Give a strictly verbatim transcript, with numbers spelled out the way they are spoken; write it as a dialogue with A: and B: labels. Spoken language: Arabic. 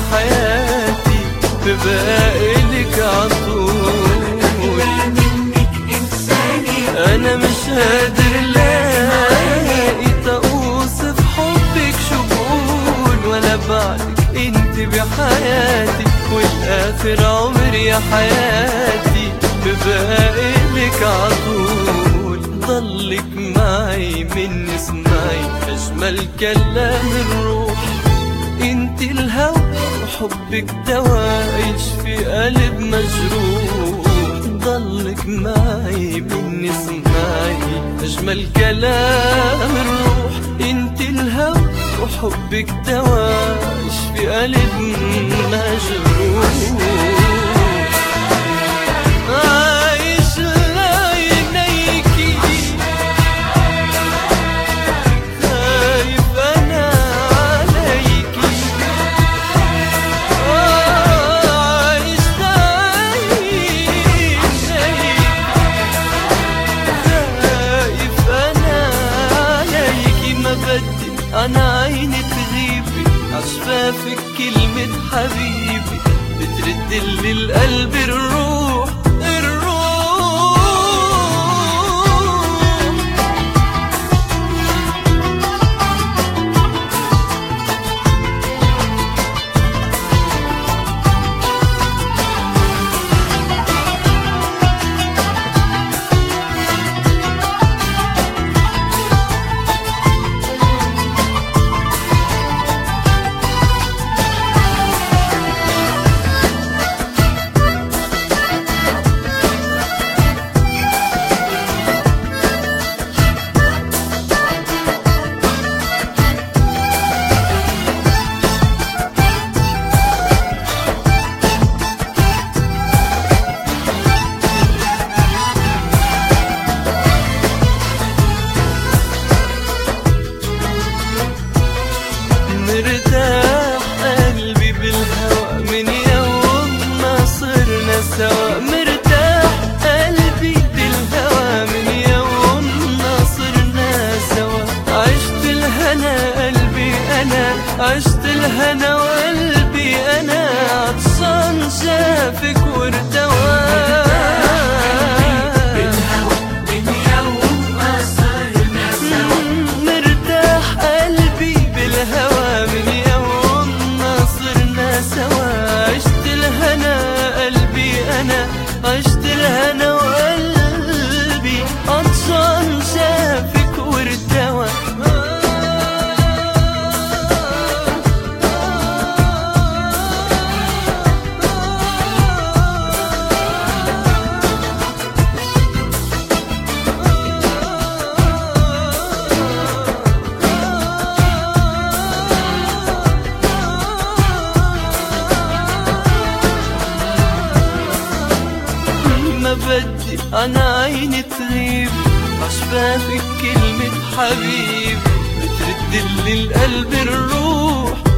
A: حياتي بباقيلك عطول. أنا مش قادر لاقي توصف حبك شجون، ولا بعدك انت بحياتي والآخر عمري يا حياتي بباقيلك عطول. ضلك معي مني اسمعي أجمل كلام الروح، انت الهوى وحبك دواء يشفي قلب مجروح. ضلك معي مني اسمعي أجمل كلام الروح، انت الهوى وحبك دواء يشفي قلب مجروح. عايش لعينيكي خايف أنا عليكي، عايش لعينيكي خايف أنا عليكي. ما بدي أنا عيني تغيبي عشفافك كلمة حبيبي بتردلي القلب الروح الروح. مرتاح قلبي بالهوى من يوم ما صرنا سوا، مرتاح قلبي بالهوى من يوم ما صرنا سوا. عشت الهنا قلبي أنا، عشت الهنا وقلبي أنا عطشان شافك وارتوى. مرتاح قلبي بالهوى من يوم ما صرنا سوا. عشت الهنا قلبي أنا، عشت الهنا وقلبي عطشان شافك وارتوى. ما بدي أنا عيني تغيب عشفافك كلمة حبيبي بتردلي القلب الروح